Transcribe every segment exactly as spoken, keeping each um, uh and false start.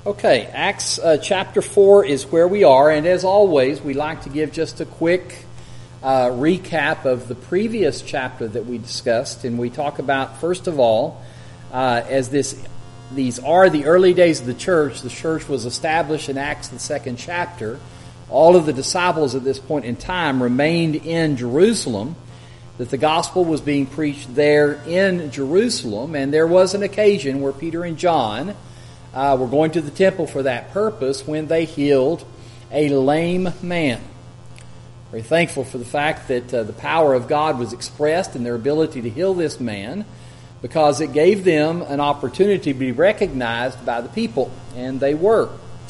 Okay, Acts uh, chapter four is where we are, and as always, we like to give just a quick uh, recap of the previous chapter that we discussed, and we talk about, first of all, uh, as this these are the early days of the church. The church was established in Acts, the second chapter. All of the disciples at this point in time remained in Jerusalem, that the gospel was being preached there in Jerusalem, and there was an occasion where Peter and John Uh, we're going to the temple for that purpose when they healed a lame man. Very thankful for the fact that uh, the power of God was expressed in their ability to heal this man, because it gave them an opportunity to be recognized by the people, and they were.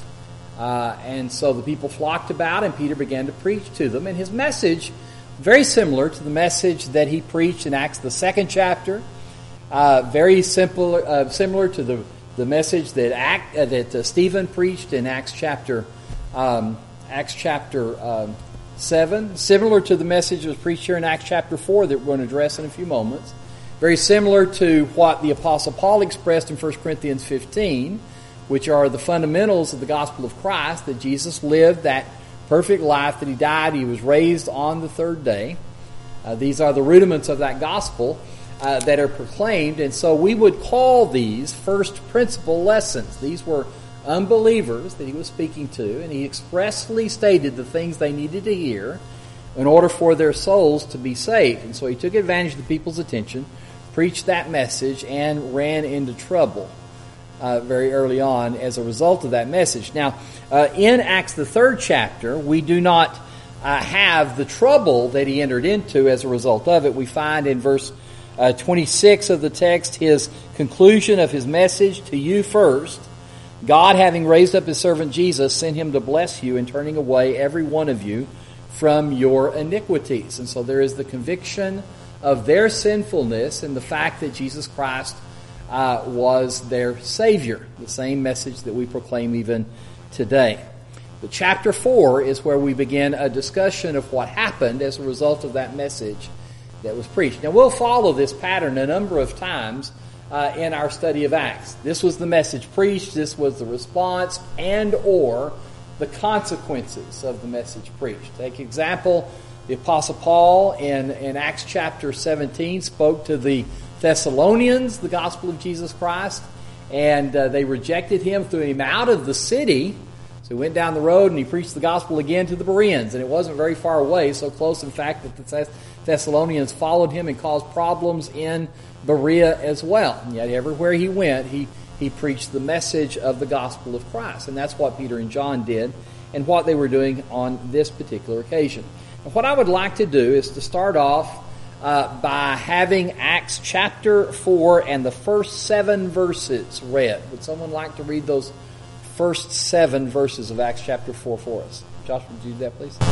Uh, and so the people flocked about, and Peter began to preach to them, and his message, very similar to the message that he preached in Acts the second chapter, uh, very simple, uh, similar to the The message that Act, uh, that uh, Stephen preached in Acts chapter um, Acts chapter um, seven, similar to the message that was preached here in Acts chapter four that we're going to address in a few moments. Very similar to what the Apostle Paul expressed in First Corinthians fifteen, which are the fundamentals of the gospel of Christ, that Jesus lived that perfect life, that he died, he was raised on the third day. Uh, these are the rudiments of that gospel Uh, that are proclaimed, and so we would call these first principle lessons. These were unbelievers that he was speaking to, and he expressly stated the things they needed to hear in order for their souls to be saved. And so he took advantage of the people's attention, preached that message, and ran into trouble uh, very early on as a result of that message. Now, uh, in Acts the third chapter, we do not uh, have the trouble that he entered into as a result of it. We find in verse Uh, twenty-six of the text, his conclusion of his message to you first. God, having raised up his servant Jesus, sent him to bless you in turning away every one of you from your iniquities. And so there is the conviction of their sinfulness and the fact that Jesus Christ uh, was their Savior. The same message that we proclaim even today. But chapter four is where we begin a discussion of what happened as a result of that message that was preached. Now, we'll follow this pattern a number of times uh, in our study of Acts. This was the message preached, this was the response, and or the consequences of the message preached. Take example, the Apostle Paul in, in Acts chapter seventeen spoke to the Thessalonians the gospel of Jesus Christ, and uh, they rejected him, threw him out of the city. So he went down the road and he preached the gospel again to the Bereans, and it wasn't very far away, so close in fact that the Thessalonians followed him and caused problems in Berea as well. And yet everywhere he went, he, he preached the message of the gospel of Christ, and that's what Peter and John did and what they were doing on this particular occasion. And what I would like to do is to start off uh, by having Acts chapter four and the first seven verses read. Would someone like to read those first seven verses of Acts chapter four for us? Josh, would you do that, please?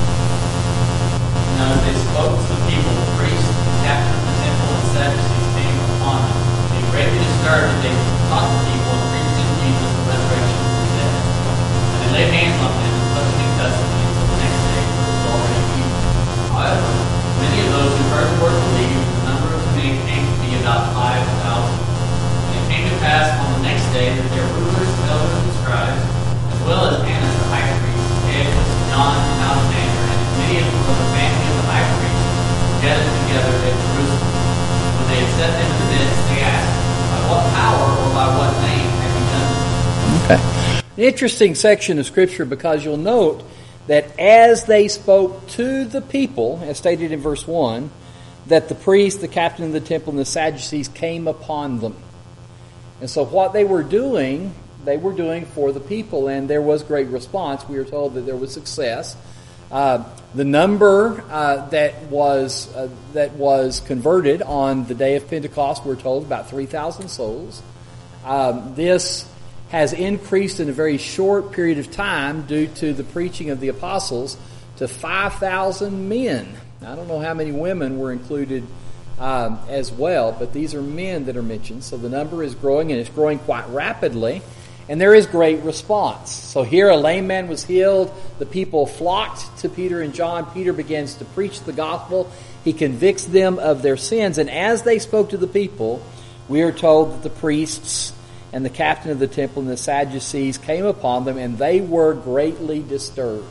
Now as they spoke to the people, the priests, the captain of the temple, and Sadducees came upon them. They greatly disturbed, and they taught the people and preached in Jesus the resurrection of the dead. And they laid hands on them and put them in custody until the next day, for it was already evening. However, many of those who heard the word believed, and the number of the men came to be about five thousand. And it came to pass on the next day that their rulers, elders, and scribes, as well as Annas the high priest, Caiaphas, John, and Alexander, and many of them of the family of the high priest, gathered together at Jerusalem. When they had set them in the midst, they asked, by what power or by what name have you done this? Okay. An interesting section of Scripture, because you'll note that as they spoke to the people, as stated in verse one, that the priest, the captain of the temple, and the Sadducees came upon them. And so what they were doing, they were doing for the people, and there was great response. We are told that there was success. Uh, the number uh, that was uh, that was converted on the day of Pentecost, we're told, about three thousand souls. Um, this has increased in a very short period of time due to the preaching of the apostles to five thousand men. I don't know how many women were included um, as well, but these are men that are mentioned. So the number is growing, and it's growing quite rapidly. And there is great response. So here a lame man was healed. The people flocked to Peter and John. Peter begins to preach the gospel. He convicts them of their sins. And as they spoke to the people, we are told that the priests and the captain of the temple and the Sadducees came upon them, and they were greatly disturbed.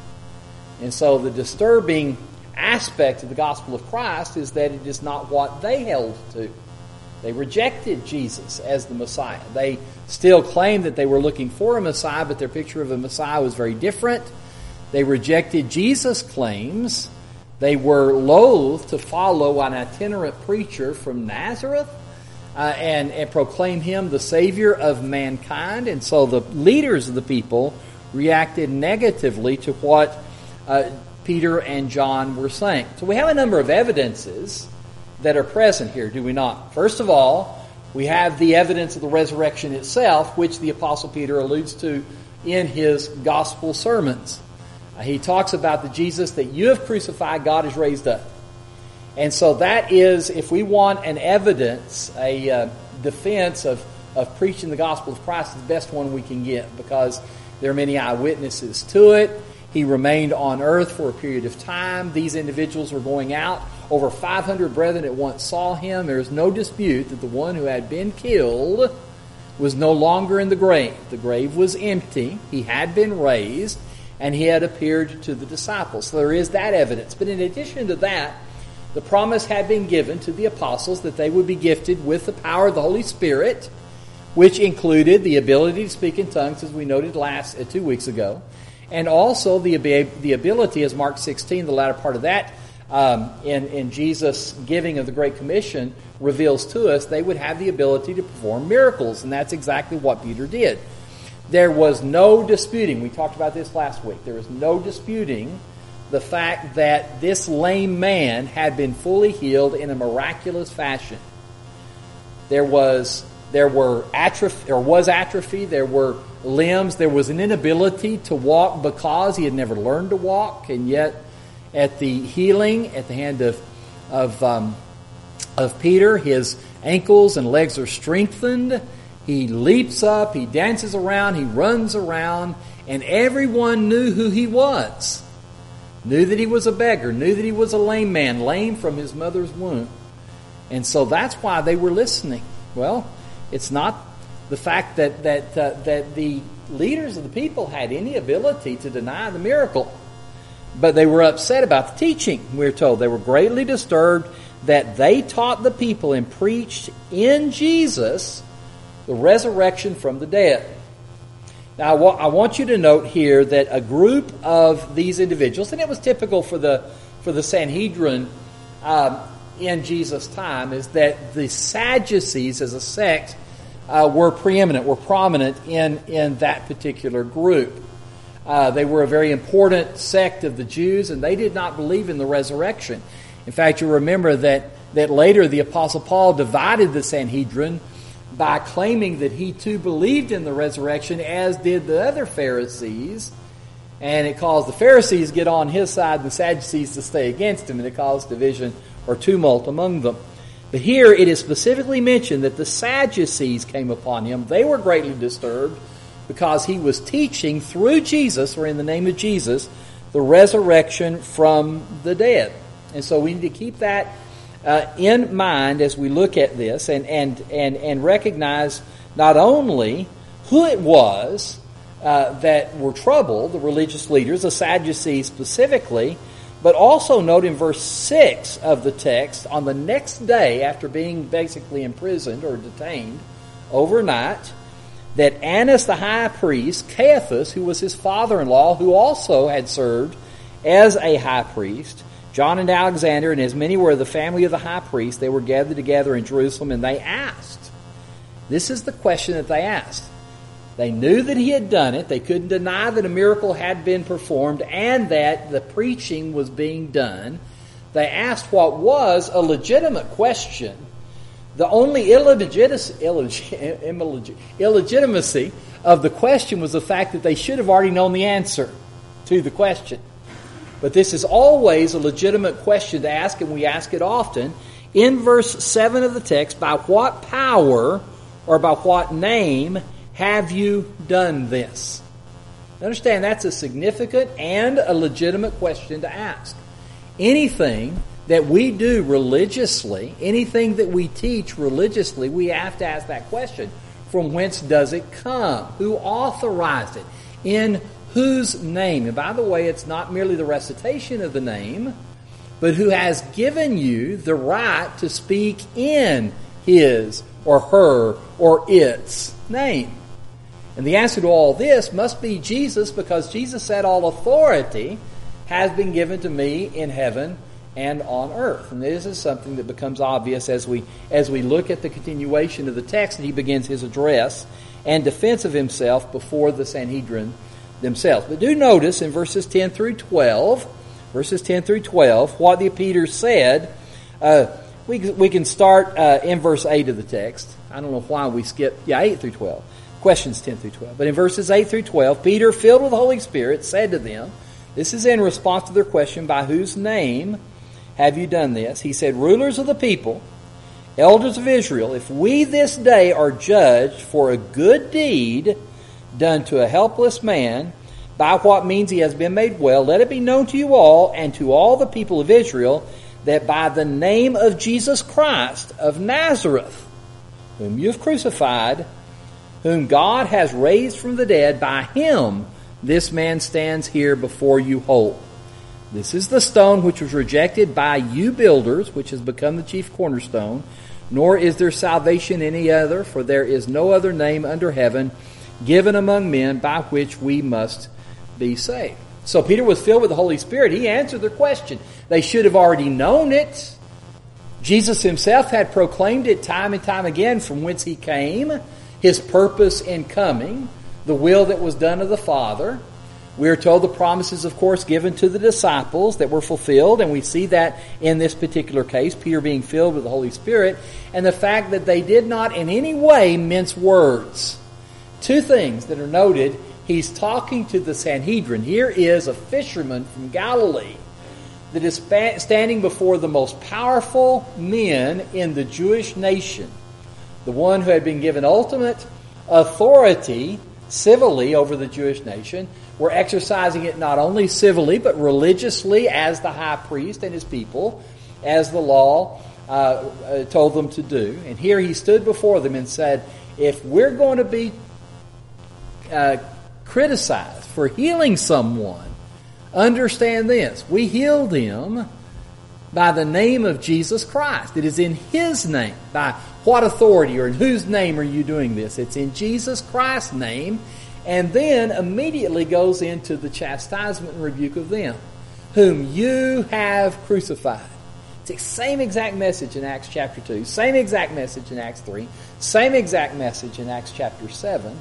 And so the disturbing aspect of the gospel of Christ is that it is not what they held to. They rejected Jesus as the Messiah. They still claimed that they were looking for a Messiah, but their picture of a Messiah was very different. They rejected Jesus' claims. They were loath to follow an itinerant preacher from Nazareth uh, and, and proclaim him the Savior of mankind. And so the leaders of the people reacted negatively to what uh, Peter and John were saying. So we have a number of evidences that are present here, do we not? First of all, we have the evidence of the resurrection itself, which the Apostle Peter alludes to in his gospel sermons. Uh, he talks about the Jesus that you have crucified, God has raised up. And so that is, if we want an evidence, a uh, defense of, of preaching the gospel of Christ, is the best one we can get, because there are many eyewitnesses to it. He remained on earth for a period of time. These individuals were going out. Over five hundred brethren at once saw him. There is no dispute that the one who had been killed was no longer in the grave. The grave was empty. He had been raised, and he had appeared to the disciples. So there is that evidence. But in addition to that, the promise had been given to the apostles that they would be gifted with the power of the Holy Spirit, which included the ability to speak in tongues, as we noted last uh, two weeks ago, and also the the ability, as Mark sixteen, the latter part of that, um, in, in Jesus' giving of the Great Commission, reveals to us, they would have the ability to perform miracles, and that's exactly what Peter did. There was no disputing, we talked about this last week, there was no disputing the fact that this lame man had been fully healed in a miraculous fashion. There was there were atrophy, or was atrophy, there were limbs, there was an inability to walk because he had never learned to walk, and yet at the healing at the hand of of um, of Peter, his ankles and legs are strengthened. He leaps up, he dances around, he runs around, and everyone knew who he was. Knew that he was a beggar, knew that he was a lame man, lame from his mother's womb. And so that's why they were listening. Well, it's not the fact that that uh, that the leaders of the people had any ability to deny the miracle, but they were upset about the teaching. We're told they were greatly disturbed that they taught the people and preached in Jesus the resurrection from the dead. Now, I, wa- I want you to note here that a group of these individuals, and it was typical for the for the Sanhedrin um, in Jesus' time, is that the Sadducees as a sect uh, were preeminent, were prominent in, in that particular group. Uh, they were a very important sect of the Jews, and they did not believe in the resurrection. In fact, you remember that, that later the Apostle Paul divided the Sanhedrin by claiming that he too believed in the resurrection, as did the other Pharisees. And it caused the Pharisees to get on his side and the Sadducees to stay against him, and it caused division or tumult among them. But here it is specifically mentioned that the Sadducees came upon him. They were greatly disturbed because he was teaching through Jesus, or in the name of Jesus, the resurrection from the dead. And so we need to keep that uh, in mind as we look at this, and, and, and, and recognize not only who it was uh, that were troubled, the religious leaders, the Sadducees specifically, but also note in verse six of the text, on the next day after being basically imprisoned or detained overnight, that Annas the high priest, Caiaphas, who was his father-in-law, who also had served as a high priest, John and Alexander, and as many were of the family of the high priest, they were gathered together in Jerusalem, and they asked. This is the question that they asked. They knew that he had done it. They couldn't deny that a miracle had been performed and that the preaching was being done. They asked what was a legitimate question. The only illegitimacy, illegitimacy of the question was the fact that they should have already known the answer to the question. But this is always a legitimate question to ask, and we ask it often. In verse seven of the text, by what power or by what name have you done this? Understand, that's a significant and a legitimate question to ask. Anything that we do religiously, anything that we teach religiously, we have to ask that question. From whence does it come? Who authorized it? In whose name? And by the way, it's not merely the recitation of the name, but who has given you the right to speak in his or her or its name? And the answer to all this must be Jesus, because Jesus said, all authority has been given to me in heaven and on earth. And this is something that becomes obvious as we as we look at the continuation of the text, and he begins his address and defense of himself before the Sanhedrin themselves. But do notice in verses ten through twelve, verses ten through twelve, what the Peter said. Uh, we we can start uh, in verse eight of the text. I don't know why we skip. Yeah, eight through twelve. Questions ten through twelve. But in verses eight through twelve, Peter, filled with the Holy Spirit, said to them, this is in response to their question, by whose name have you done this? He said, rulers of the people, elders of Israel, if we this day are judged for a good deed done to a helpless man, by what means he has been made well, let it be known to you all and to all the people of Israel that by the name of Jesus Christ of Nazareth, whom you have crucified, whom God has raised from the dead, by him this man stands here before you whole. This is the stone which was rejected by you builders, which has become the chief cornerstone. Nor is there salvation in any other, for there is no other name under heaven given among men by which we must be saved. So Peter was filled with the Holy Spirit. He answered their question. They should have already known it. Jesus himself had proclaimed it time and time again from whence he came, his purpose in coming, the will that was done of the Father. We are told the promises, of course, given to the disciples that were fulfilled, and we see that in this particular case, Peter being filled with the Holy Spirit, and the fact that they did not in any way mince words. Two things that are noted. He's talking to the Sanhedrin. Here is a fisherman from Galilee that is standing before the most powerful men in the Jewish nation, the one who had been given ultimate authority civilly over the Jewish nation. Were exercising it not only civilly, but religiously as the high priest and his people, as the law uh, uh, told them to do. And here he stood before them and said, if we're going to be uh, criticized for healing someone, understand this. We healed him by the name of Jesus Christ. It is in his name. By what authority or in whose name are you doing this? It's in Jesus Christ's name. And then immediately goes into the chastisement and rebuke of them, whom you have crucified. It's the same exact message in Acts chapter two, same exact message in Acts three, same exact message in Acts chapter seven.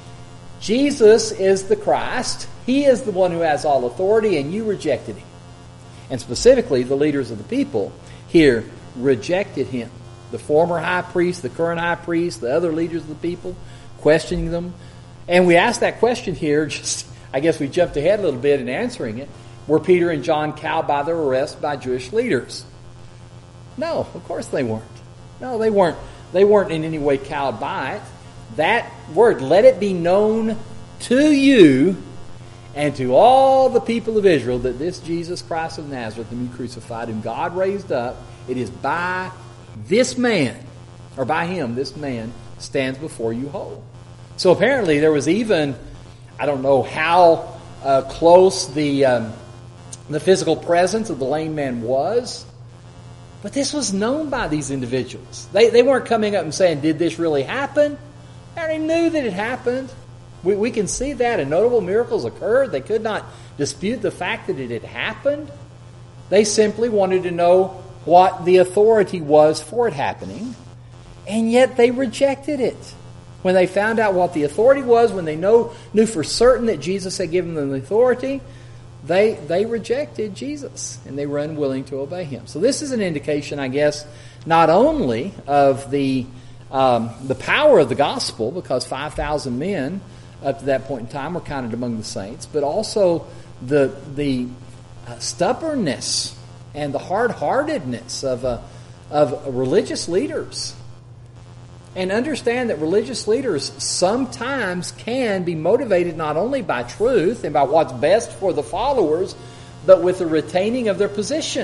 Jesus is the Christ. He is the one who has all authority, and you rejected him. And specifically, the leaders of the people here rejected him. The former high priest, the current high priest, the other leaders of the people, questioning them. And we asked that question here, just I guess we jumped ahead a little bit in answering it. Were Peter and John cowed by their arrest by Jewish leaders? No, of course they weren't. No, they weren't. They weren't in any way cowed by it. That word, let it be known to you and to all the people of Israel that this Jesus Christ of Nazareth, whom you crucified, whom God raised up, it is by this man, or by him, this man stands before you whole. So apparently there was even, I don't know how uh, close the um, the physical presence of the lame man was, but this was known by these individuals. They they weren't coming up and saying, did this really happen? They already knew that it happened. We, we can see that, and notable miracles occurred. They could not dispute the fact that it had happened. They simply wanted to know what the authority was for it happening, and yet they rejected it. When they found out what the authority was, when they know, knew for certain that Jesus had given them the authority, they they rejected Jesus, and they were unwilling to obey him. So this is an indication, I guess, not only of the um, the power of the gospel, because five thousand men up to that point in time were counted among the saints, but also the the uh, stubbornness and the hard-heartedness of uh, of religious leaders. And understand that religious leaders sometimes can be motivated not only by truth and by what's best for the followers, but with the retaining of their position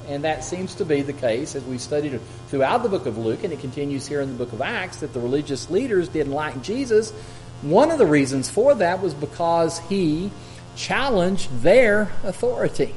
and that seems to be the case as we studied throughout the book of Luke, and it continues here in the book of Acts, that the religious leaders didn't like Jesus. One of the reasons for that was because he challenged their authority.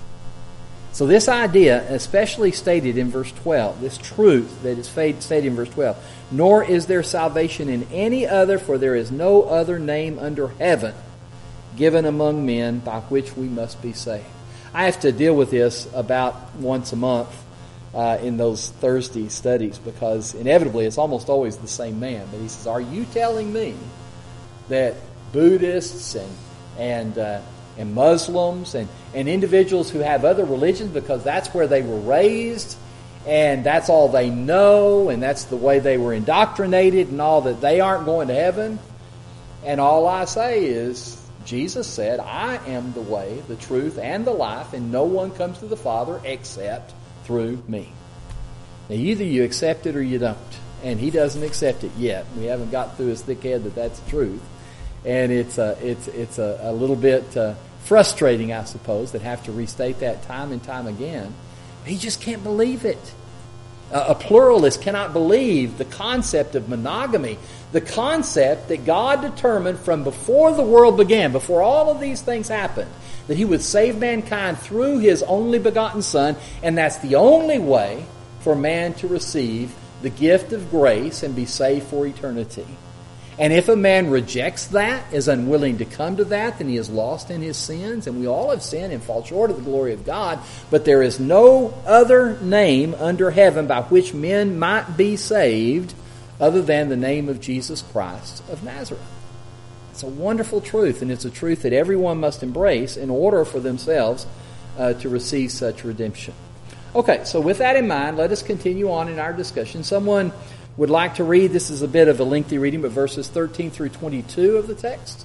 So this idea, especially stated in verse twelve, this truth that is stated in verse twelve, nor is there salvation in any other, for there is no other name under heaven given among men by which we must be saved. I have to deal with this about once a month uh, in those Thursday studies, because inevitably it's almost always the same man. But he says, are you telling me that Buddhists and and uh, and Muslims and, and individuals who have other religions, because that's where they were raised and that's all they know and that's the way they were indoctrinated and all, that they aren't going to heaven? And all I say is, Jesus said, I am the way, the truth, and the life, and no one comes to the Father except through me. Now, either you accept it or you don't. And he doesn't accept it yet. We haven't got through his thick head that that's the truth. And it's a, it's, it's a, a little bit uh, frustrating, I suppose, that have to restate that time and time again. He just can't believe it. A pluralist cannot believe the concept of monogamy, the concept that God determined from before the world began, before all of these things happened, that he would save mankind through his only begotten Son, and that's the only way for man to receive the gift of grace and be saved for eternity. And if a man rejects that, is unwilling to come to that, then he is lost in his sins. And we all have sinned and fall short of the glory of God. But there is no other name under heaven by which men might be saved other than the name of Jesus Christ of Nazareth. It's a wonderful truth, and it's a truth that everyone must embrace in order for themselves uh, to receive such redemption. Okay, so with that in mind, let us continue on in our discussion. Someone would like to read, this is a bit of a lengthy reading, but verses thirteen through twenty-two of the text.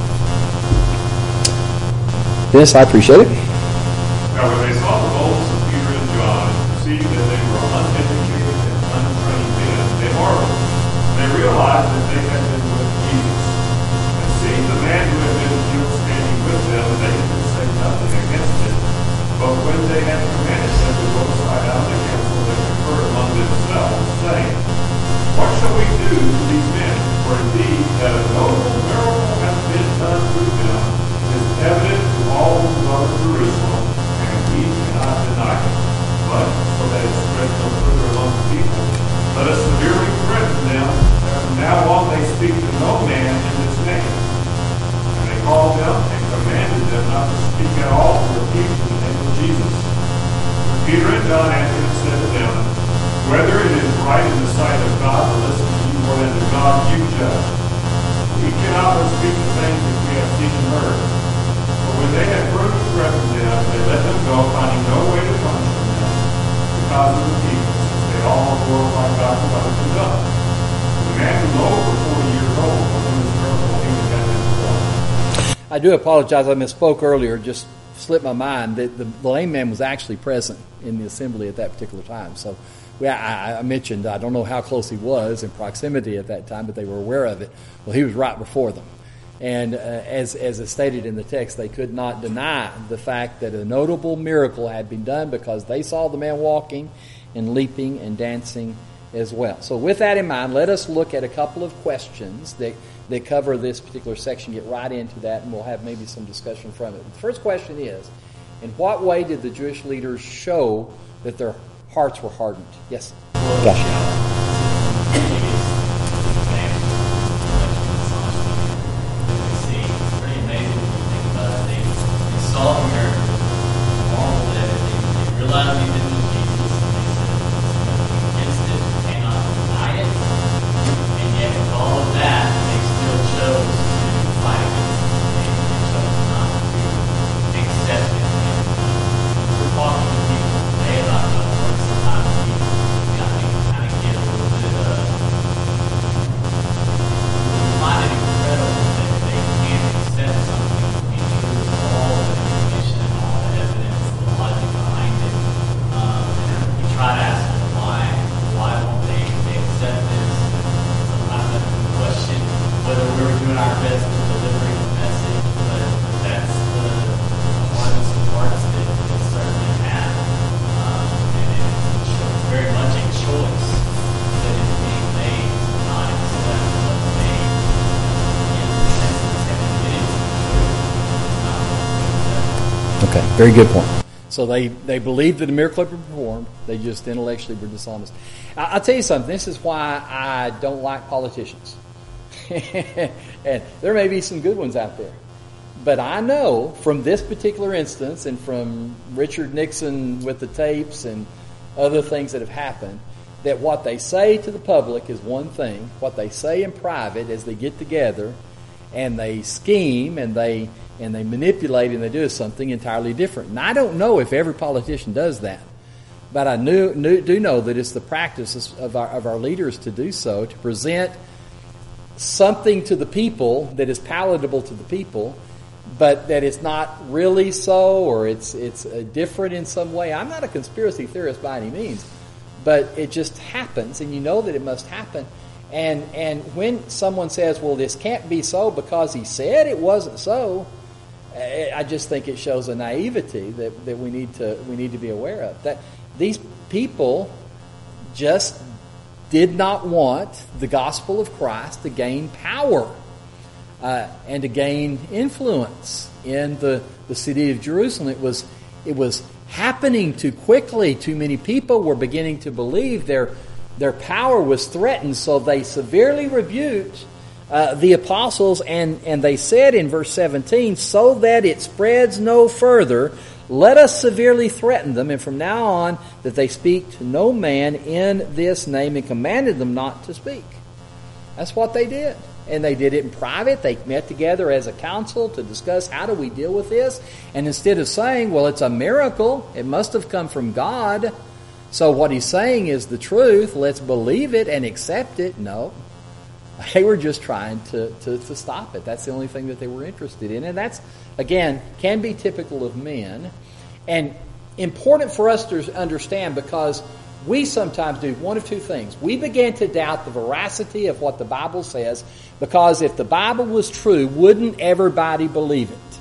Yes, I appreciate it. Now when they saw the boldness of Peter and John, and perceived that they were uneducated and untrained men, they marveled. They realized that they had been with Jesus. And seeing the man who had been healed standing with them, they could say nothing against it. But when they had commanded them to go aside out of the council, they conferred among themselves, saying, what shall we do to these men? For indeed that a notable miracle has been done through them is evident to all who love Jerusalem, and we cannot deny it. But, so that it spreads no further among the people, let us severely threaten them that from now on they speak to no man in this name. And they called them and commanded them not to speak at all or teach in the name of Jesus. But Peter and John answered and said to them, whether it is right in the sight of God to listen to you more than to God, you judge. We cannot but speak the things which we have seen and heard. But when they had further threatened them, they let them go, finding no way to punish them because of the people, since they all glorified God for what had been done. The man was over forty years old, but when this miracle he was had been performed. I do apologize, I misspoke earlier, just slipped my mind that the, the lame man was actually present in the assembly at that particular time. So Yeah, I, I mentioned, I don't know how close he was in proximity at that time, but they were aware of it. Well, he was right before them. And uh, as, as is stated in the text, they could not deny the fact that a notable miracle had been done because they saw the man walking and leaping and dancing as well. So with that in mind, let us look at a couple of questions that, that cover this particular section, get right into that, and we'll have maybe some discussion from it. The first question is, in what way did the Jewish leaders show that their hearts were hardened? Yes. Gosh. Saw the miracle, marveled at it, they, they realized he didn't know Jesus, and they said, against it, cannot deny it, and yet with all of that, they still chose to fight against it, they chose not to accept it. And, uh, we're talking to people today about the words sometimes we, we I think kind of get a little bit, uh, we find it incredible that they can't accept something to be true at all. Try to ask them why, why won't they, they accept this? Sometimes I question whether we were doing our best in delivering the message, but that's the hardest of hearts that they certainly have. Um, Okay, very good point. So they, they believed that a miracle had been performed. They just intellectually were dishonest. I, I'll tell you something. This is why I don't like politicians. And there may be some good ones out there. But I know from this particular instance and from Richard Nixon with the tapes and other things that have happened, that what they say to the public is one thing. What they say in private as they get together and they scheme and they and they manipulate and they do something entirely different. And I don't know if every politician does that. But I knew, knew, do know that it's the practice of our, of our leaders to do so, to present something to the people that is palatable to the people, but that it's not really so, or it's it's different in some way. I'm not a conspiracy theorist by any means, but it just happens, and you know that it must happen. And and when someone says, well, this can't be so because he said it wasn't so, I just think it shows a naivety that, that we need to we need to be aware of. That these people just did not want the gospel of Christ to gain power uh, and to gain influence in the, the city of Jerusalem. It was it was happening too quickly. Too many people were beginning to believe their their power was threatened, so they severely rebuked uh, the apostles, and, and they said in verse seventeen, so that it spreads no further, let us severely threaten them, and from now on that they speak to no man in this name, and commanded them not to speak. That's what they did. And they did it in private. They met together as a council to discuss how do we deal with this. And instead of saying, well, it's a miracle, it must have come from God, so what he's saying is the truth, let's believe it and accept it. No. They were just trying to, to, to stop it. That's the only thing that they were interested in. And that's, again, can be typical of men. And important for us to understand, because we sometimes do one of two things. We begin to doubt the veracity of what the Bible says, because if the Bible was true, wouldn't everybody believe it?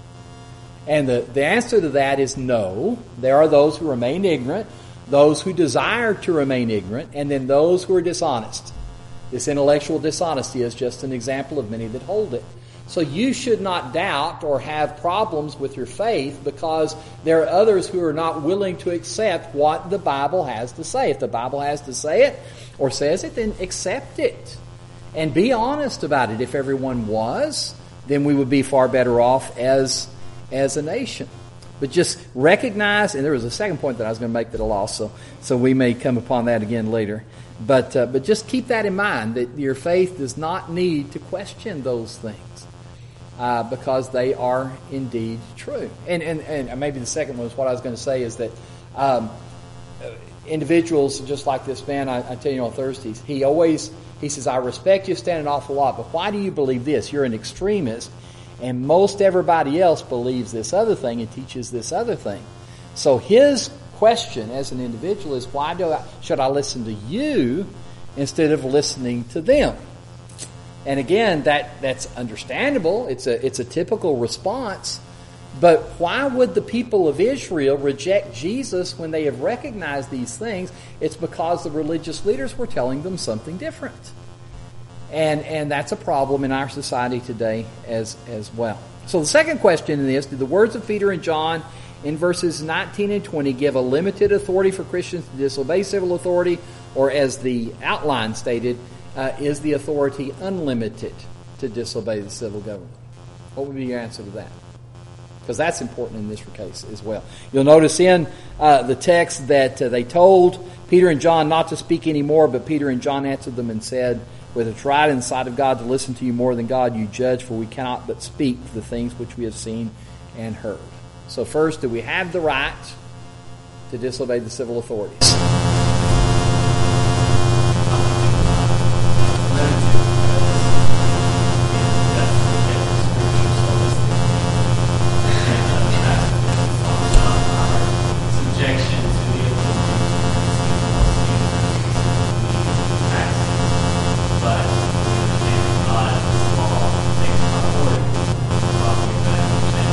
And the, the answer to that is no. There are those who remain ignorant, those who desire to remain ignorant, and then those who are dishonest. This intellectual dishonesty is just an example of many that hold it. So you should not doubt or have problems with your faith because there are others who are not willing to accept what the Bible has to say. If the Bible has to say it or says it, then accept it. And be honest about it. If everyone was, then we would be far better off as, as a nation. But just recognize, and there was a second point that I was going to make that I lost, so, so we may come upon that again later. But uh, but just keep that in mind, that your faith does not need to question those things uh, because they are indeed true. And, and and maybe the second one is what I was going to say is that um, individuals just like this man I, I tell you on Thursdays, he always, he says, I respect you, stand an awful lot, but why do you believe this? You're an extremist, and most everybody else believes this other thing and teaches this other thing. So his question as an individual is, why do I, should I listen to you instead of listening to them? And again, that, that's understandable. It's a it's a typical response. But why would the people of Israel reject Jesus when they have recognized these things? It's because the religious leaders were telling them something different. And and that's a problem in our society today as as well. So the second question in this, do the words of Peter and John in verses nineteen and twenty give a limited authority for Christians to disobey civil authority, or as the outline stated, uh, is the authority unlimited to disobey the civil government? What would be your answer to that? Because that's important in this case as well. You'll notice in uh, the text that uh, they told Peter and John not to speak anymore, but Peter and John answered them and said, whether it's right in the sight of God to listen to you more than God, you judge, for we cannot but speak the things which we have seen and heard. So first, do we have the right to disobey the civil authorities?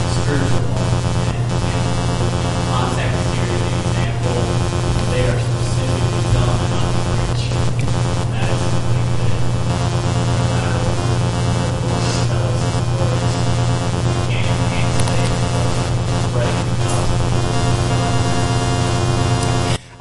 Context here, the example, they are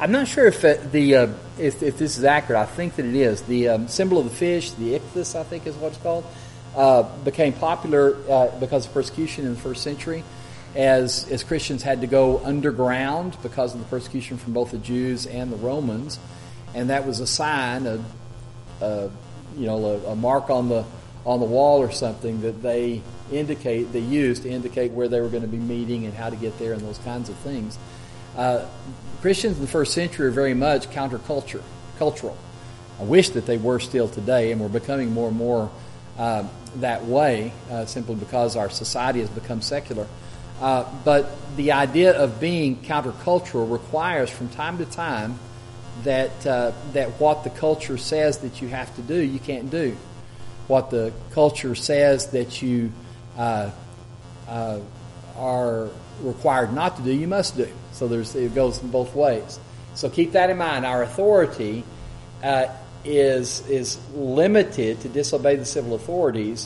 I'm not sure if it, the uh, if, if this is accurate. I think that it is. The um, symbol of the fish, the ichthys, I think is what it's called, uh, became popular uh, because of persecution in the first century, as as Christians had to go underground because of the persecution from both the Jews and the Romans, and that was a sign, a, a you know, a, a mark on the on the wall or something that they indicate they used to indicate where they were going to be meeting and how to get there and those kinds of things. Uh, Christians in the first century are very much counterculture, cultural. I wish that they were still today, and we're becoming more and more uh, that way, uh, simply because our society has become secular. Uh, but the idea of being countercultural requires, from time to time, that uh, that what the culture says that you have to do, you can't do. What the culture says that you uh, uh, are required not to do, you must do. So there's it goes in both ways. So keep that in mind. Our authority uh, is is limited to disobey the civil authorities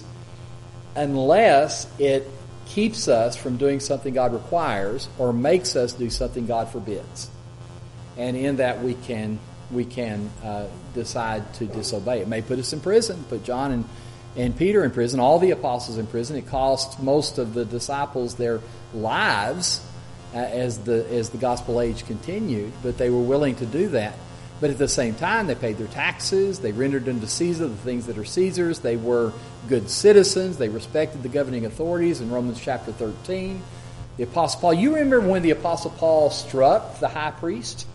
unless it keeps us from doing something God requires or makes us do something God forbids. And in that we can we can uh, decide to disobey. It may put us in prison, put John and, and Peter in prison, all the apostles in prison. It cost most of the disciples their lives uh, as the as the gospel age continued, but they were willing to do that. But at the same time, they paid their taxes, they rendered unto Caesar the things that are Caesar's, they were good citizens, they respected the governing authorities in Romans chapter thirteen. The Apostle Paul, you remember when the Apostle Paul struck the high priest?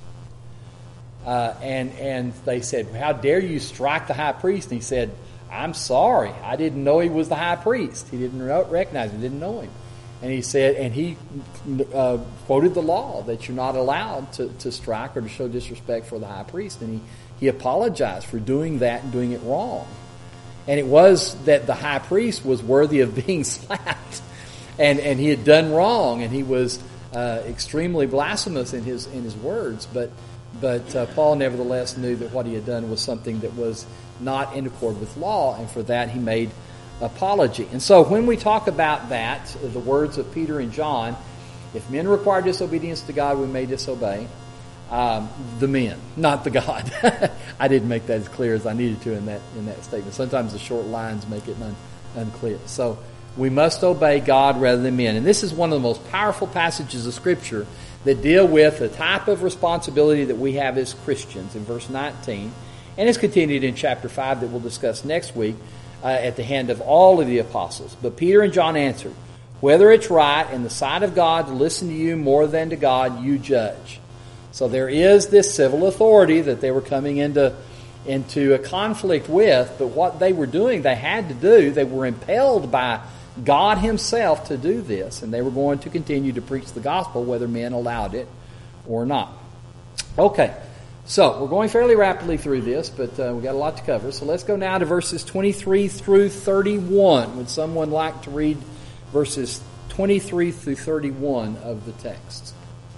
Uh, and and they said, how dare you strike the high priest? And he said, I'm sorry, I didn't know he was the high priest. He didn't recognize him, didn't know him. And he said, and he uh, quoted the law that you're not allowed to, to strike or to show disrespect for the high priest. And he, he apologized for doing that and doing it wrong. And it was that the high priest was worthy of being slapped. And and he had done wrong, and he was uh, extremely blasphemous in his in his words. But but uh, Paul nevertheless knew that what he had done was something that was not in accord with law, and for that he made apology. And so when we talk about that, the words of Peter and John, if men require disobedience to God, we may disobey. Um, the men, not the God. I didn't make that as clear as I needed to in that in that statement. Sometimes the short lines make it un, unclear. So we must obey God rather than men. And this is one of the most powerful passages of Scripture that deal with the type of responsibility that we have as Christians in verse nineteen. And it's continued in chapter five that we'll discuss next week uh, at the hand of all of the apostles. But Peter and John answered, whether it's right in the sight of God to listen to you more than to God, you judge. So there is this civil authority that they were coming into, into a conflict with, but what they were doing, they had to do. They were impelled by God Himself to do this, and they were going to continue to preach the gospel whether men allowed it or not. Okay, so we're going fairly rapidly through this, but uh, we've got a lot to cover. So let's go now to verses twenty-three through thirty-one. Would someone like to read verses twenty-three through thirty-one of the text?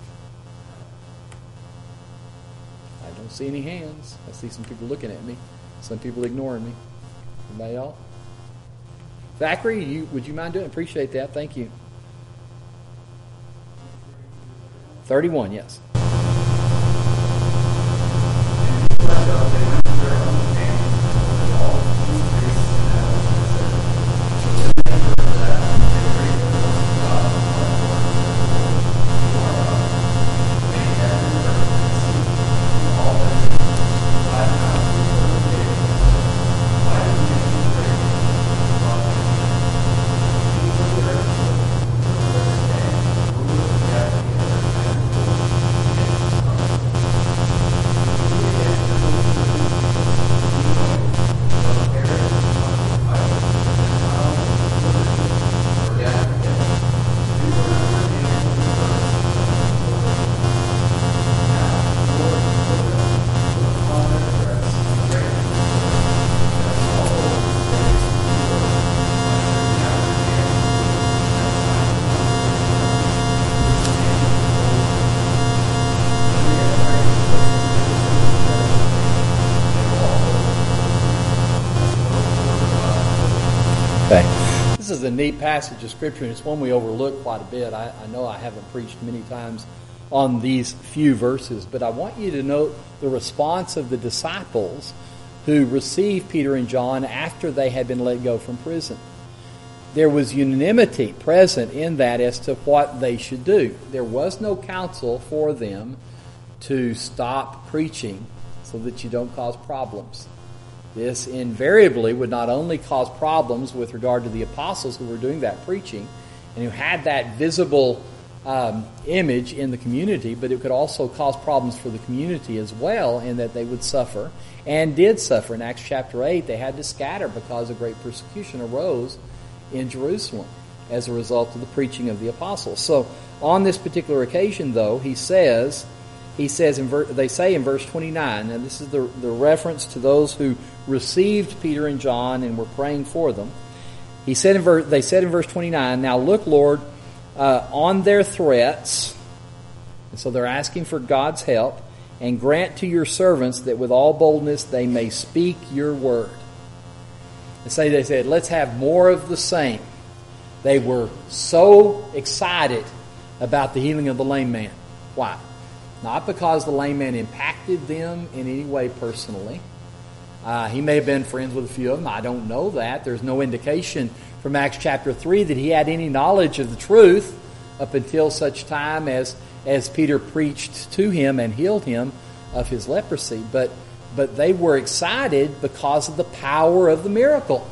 I don't see any hands. I see some people looking at me. Some people ignoring me. Anybody else? Zachary, you, would you mind doing it? Appreciate that. Thank you. thirty-one, yes. This is a neat passage of Scripture, and it's one we overlook quite a bit. I, I know I haven't preached many times on these few verses, but I want you to note the response of the disciples who received Peter and John after they had been let go from prison. There was unanimity present in that as to what they should do. There was no counsel for them to stop preaching so that you don't cause problems. This invariably would not only cause problems with regard to the apostles who were doing that preaching and who had that visible um, image in the community, but it could also cause problems for the community as well, in that they would suffer and did suffer. In Acts chapter eight, they had to scatter because a great persecution arose in Jerusalem as a result of the preaching of the apostles. So on this particular occasion, though, he says, he says in ver- they say in verse twenty-nine, and this is the, the reference to those who received Peter and John and were praying for them. He said in ver- they said in verse twenty-nine, "Now look, Lord, uh, on their threats," and so they're asking for God's help, "and grant to your servants that with all boldness they may speak your word." And say they said, let's have more of the same. They were so excited about the healing of the lame man. Why? Not because the lame man impacted them in any way personally. Uh, he may have been friends with a few of them. I don't know that. There's no indication from Acts chapter three that he had any knowledge of the truth up until such time as, as Peter preached to him and healed him of his leprosy. But But they were excited because of the power of the miracle.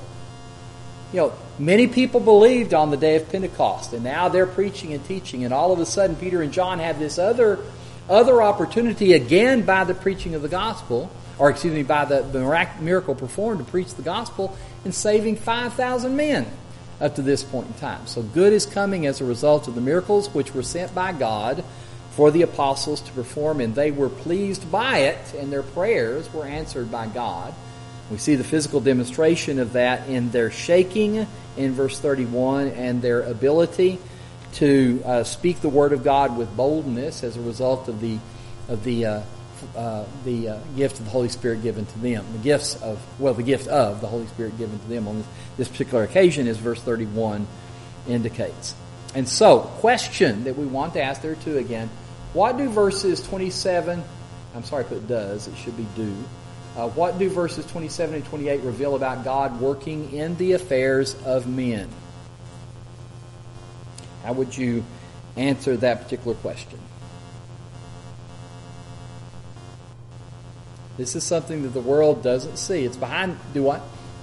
You know, many people believed on the day of Pentecost, and now they're preaching and teaching, and all of a sudden Peter and John have this other other opportunity, again by the preaching of the gospel, or excuse me, by the, the miracle performed to preach the gospel, and saving five thousand men up to this point in time. So good is coming as a result of the miracles which were sent by God for the apostles to perform, and they were pleased by it, and their prayers were answered by God. We see the physical demonstration of that in their shaking in verse thirty-one, and their ability to uh, speak the word of God with boldness as a result of the of the uh, uh, the uh, gift of the Holy Spirit given to them. The gifts of well, the gift of the Holy Spirit given to them on this, this particular occasion, as verse thirty-one indicates. And so, question that we want to ask there too again, what do verses twenty-seven, I'm sorry I put does, it should be do. Uh, what do verses twenty-seven and twenty-eight reveal about God working in the affairs of men? How would you answer that particular question? This is something that the world doesn't see. It's behind, do what?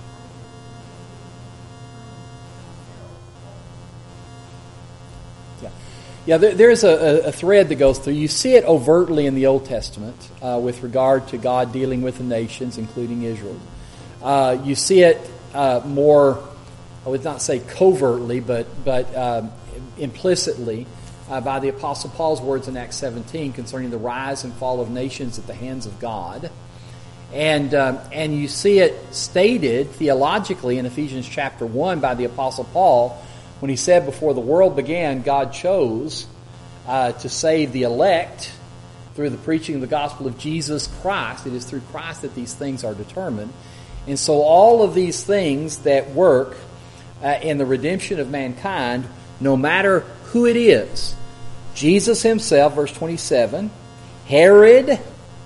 Yeah, there, there's a, a thread that goes through. You see it overtly in the Old Testament uh, with regard to God dealing with the nations, including Israel. Uh, you see it uh, more, I would not say covertly, but but um, implicitly uh, by the Apostle Paul's words in Acts seventeen concerning the rise and fall of nations at the hands of God. And um, and you see it stated theologically in Ephesians chapter one by the Apostle Paul, when he said before the world began, God chose uh, to save the elect through the preaching of the gospel of Jesus Christ. It is through Christ that these things are determined. And so all of these things that work uh, in the redemption of mankind, no matter who it is, Jesus himself, verse twenty-seven, Herod,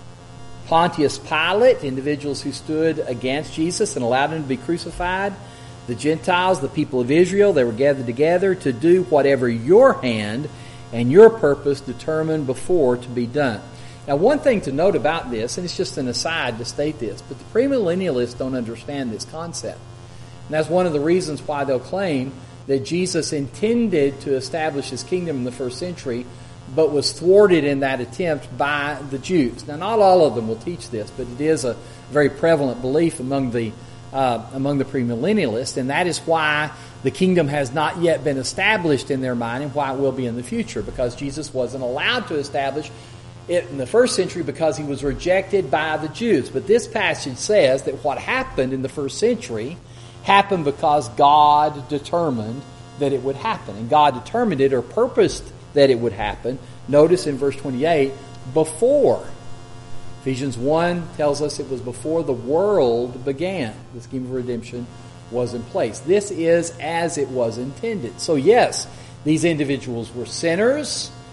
Pontius Pilate, individuals who stood against Jesus and allowed him to be crucified, the Gentiles, the people of Israel, they were gathered together to do whatever your hand and your purpose determined before to be done. Now, one thing to note about this, and it's just an aside to state this, but the premillennialists don't understand this concept. And that's one of the reasons why they'll claim that Jesus intended to establish his kingdom in the first century, but was thwarted in that attempt by the Jews. Now, not all of them will teach this, but it is a very prevalent belief among the Uh, among the premillennialists, and that is why the kingdom has not yet been established in their mind and why it will be in the future, because Jesus wasn't allowed to establish it in the first century because he was rejected by the Jews. But this passage says that what happened in the first century happened because God determined that it would happen, and God determined it or purposed that it would happen. Notice in verse twenty-eight, before. Ephesians one tells us it was before the world began. The scheme of redemption was in place. This is as it was intended. So yes, these individuals were sinners.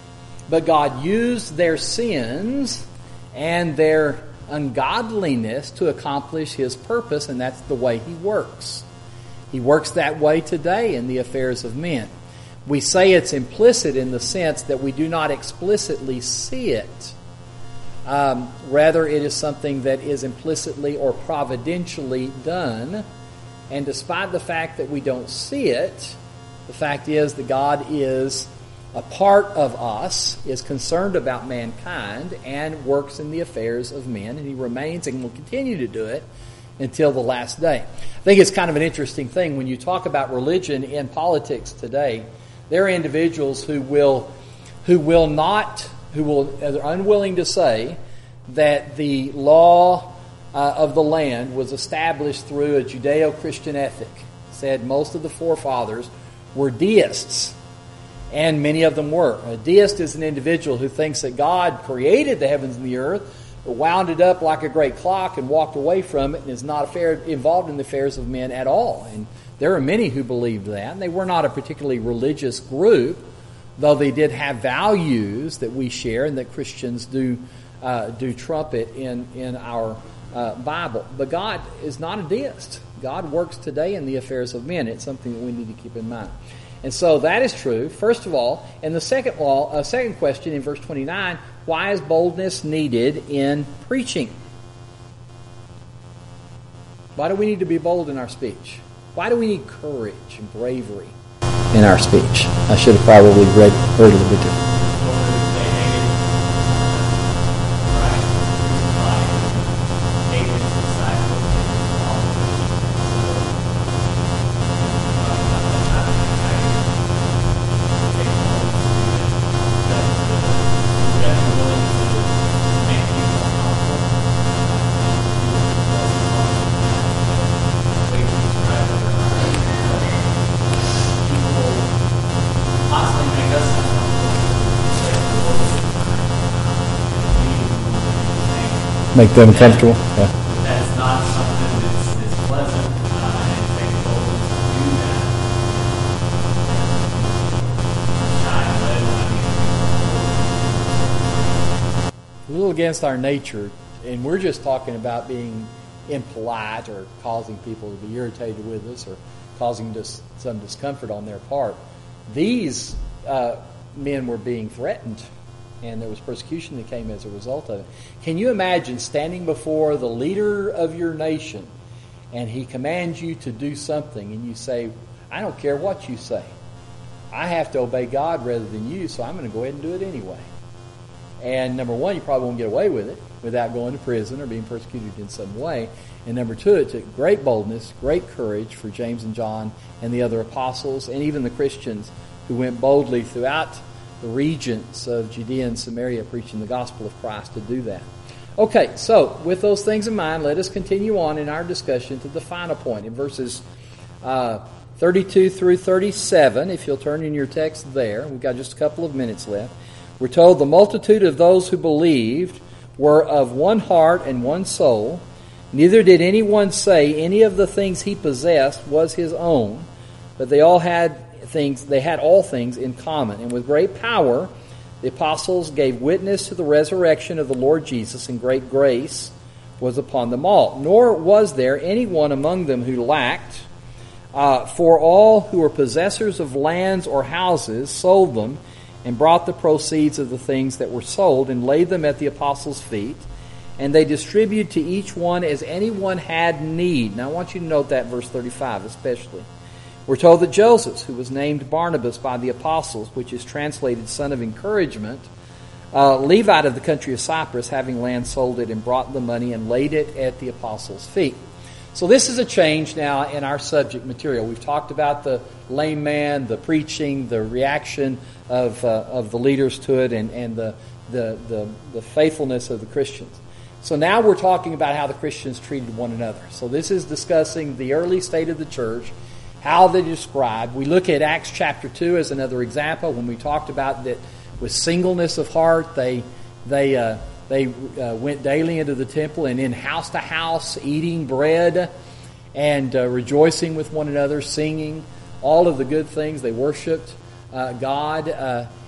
but God used their sins and their ungodliness to accomplish His purpose, and that's the way He works. He works that way today in the affairs of men. We say it's implicit in the sense that we do not explicitly see it. Um, rather, it is something that is implicitly or providentially done. And despite the fact that we don't see it, the fact is that God is a part of us, is concerned about mankind, and works in the affairs of men. And He remains and will continue to do it until the last day. I think it's kind of an interesting thing when you talk about religion in politics today. There are individuals who will, who will not, who will, are unwilling to say that the law uh, of the land was established through a Judeo-Christian ethic. Said most of the forefathers were deists, and many of them were. A deist is an individual who thinks that God created the heavens and the earth, but wound it up like a great clock and walked away from it, and is not affair, involved in the affairs of men at all. And there are many who believed that. And they were not a particularly religious group, though they did have values that we share and that Christians do uh, do trumpet in, in our uh, Bible. But God is not a deist. God works today in the affairs of men. It's something that we need to keep in mind. And so that is true, first of all. And the second law, uh, second question in verse twenty-nine, why is boldness needed in preaching? Why do we need to be bold in our speech? Why do we need courage and bravery in our speech? I should have probably read heard a little bit different. Make them comfortable. Yeah. That's not something that's, that's pleasant. Uh, and it takes boldness to do that. Shine, A little against our nature, and we're just talking about being impolite or causing people to be irritated with us or causing dis- some discomfort on their part. These uh, men were being threatened, and there was persecution that came as a result of it. Can you imagine standing before the leader of your nation and he commands you to do something and you say, I don't care what you say. I have to obey God rather than you, so I'm going to go ahead and do it anyway. And number one, you probably won't get away with it without going to prison or being persecuted in some way. And number two, it took great boldness, great courage for James and John and the other apostles and even the Christians who went boldly throughout the regions of Judea and Samaria preaching the gospel of Christ to do that. Okay, so with those things in mind, let us continue on in our discussion to the final point in verses uh, thirty-two through thirty-seven. If you'll turn in your text there, we've got just a couple of minutes left. We're told the multitude of those who believed were of one heart and one soul. Neither did anyone say any of the things he possessed was his own, but they all had things, they had all things in common. And with great power, the apostles gave witness to the resurrection of the Lord Jesus, and great grace was upon them all. Nor was there anyone among them who lacked, uh, for all who were possessors of lands or houses sold them and brought the proceeds of the things that were sold and laid them at the apostles' feet, and they distributed to each one as anyone had need. Now I want you to note that verse thirty-five especially. We're told that Joseph, who was named Barnabas by the apostles, which is translated son of encouragement, uh, Levite of the country of Cyprus, having land, sold it and brought the money and laid it at the apostles' feet. So this is a change now in our subject material. We've talked about the lame man, the preaching, the reaction of uh, of the leaders to it, and, and the, the, the, the faithfulness of the Christians. So now we're talking about how the Christians treated one another. So this is discussing the early state of the church, how they described. We look at Acts chapter two as another example when we talked about that with singleness of heart, they they uh, they uh, went daily into the temple and in house to house, eating bread and uh, rejoicing with one another, singing all of the good things. They worshipped uh, God, uh,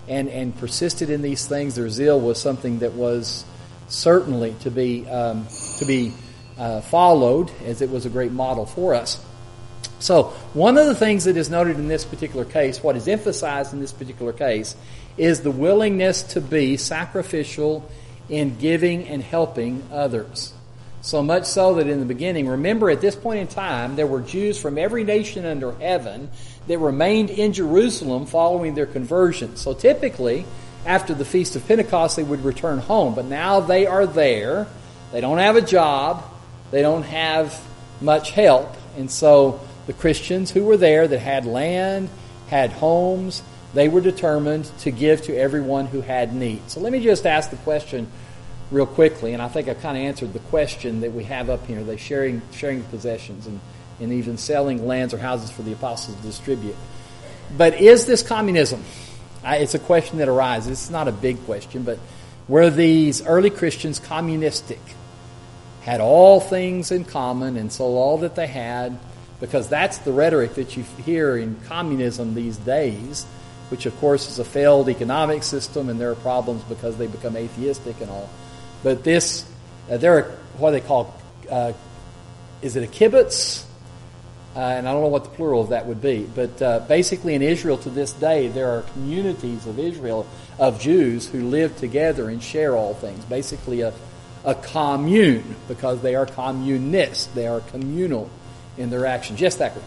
and, and persisted in these things. Their zeal was something that was certainly to be um, to be uh, followed, as it was a great model for us. So one of the things that is noted in this particular case, what is emphasized in this particular case, is the willingness to be sacrificial in giving and helping others. So much so that in the beginning, remember at this point in time, there were Jews from every nation under heaven that remained in Jerusalem following their conversion. So typically, after the Feast of Pentecost, they would return home. But now they are there. They don't have a job. They don't have much help. And so the Christians who were there that had land, had homes, they were determined to give to everyone who had need. So let me just ask the question real quickly, and I think I've kind of answered the question that we have up here. Are they sharing sharing possessions and, and even selling lands or houses for the apostles to distribute? But is this communism? I, it's a question that arises. It's not a big question, but were these early Christians communistic? Had all things in common and sold all that they had? Because that's the rhetoric that you hear in communism these days, which of course is a failed economic system, and there are problems because they become atheistic and all. But this, uh, there are what they call, uh, is it a kibbutz? Uh, and I don't know what the plural of that would be. But uh, basically in Israel to this day, there are communities of Israel, of Jews who live together and share all things. Basically a, a commune, because they are communists. They are communal in their actions. Yes, Thackeray.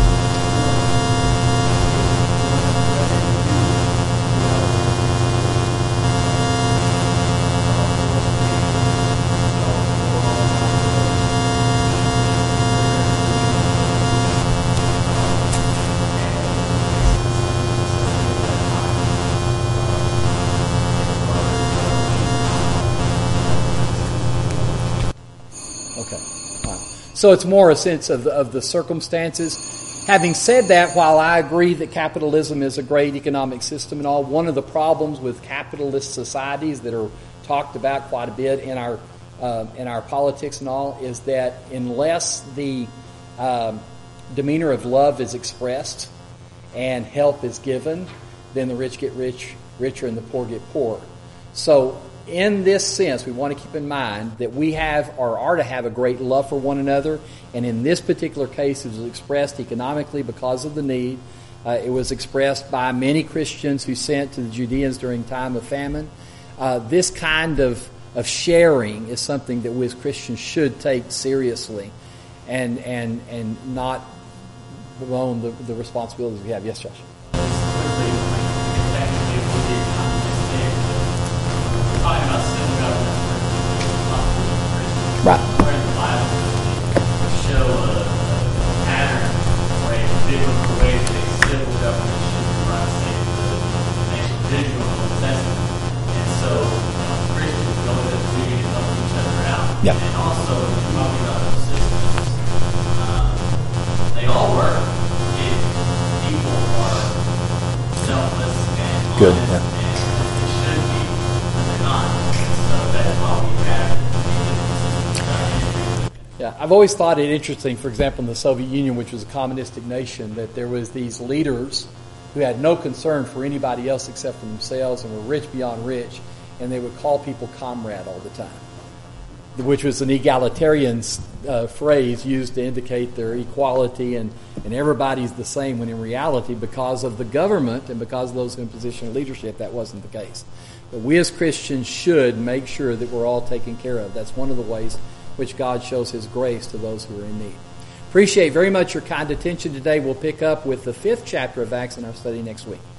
So it's more a sense of the, of the circumstances. Having said that, while I agree that capitalism is a great economic system and all, one of the problems with capitalist societies that are talked about quite a bit in our uh, in our politics and all is that unless the um, demeanor of love is expressed and help is given, then the rich get rich, richer and the poor get poorer. So in this sense, we want to keep in mind that we have or are to have a great love for one another. And in this particular case, it was expressed economically because of the need. Uh, it was expressed by many Christians who sent to the Judeans during time of famine. Uh, this kind of, of sharing is something that we as Christians should take seriously and and and not bemoan the, the responsibilities we have. Yes, Josh? Right. Where in the Bible show a, a pattern or a biblical way that a civil government should run, say, the individual possession. And so uh, Christians go to the duty to help each other out. Yep. And also, talking about those systems, um, they all work if people are selfless and Good. honest, Yeah. and they should be, but they're not. So that's why we have. Yeah, I've always thought it interesting, for example, in the Soviet Union, which was a communistic nation, that there was these leaders who had no concern for anybody else except for themselves and were rich beyond rich, and they would call people comrade all the time, which was an egalitarian uh, phrase used to indicate their equality and, and everybody's the same, when in reality, because of the government and because of those in position of leadership, that wasn't the case. But we as Christians should make sure that we're all taken care of. That's one of the ways which God shows His grace to those who are in need. Appreciate very much your kind attention today. We'll pick up with the fifth chapter of Acts in our study next week.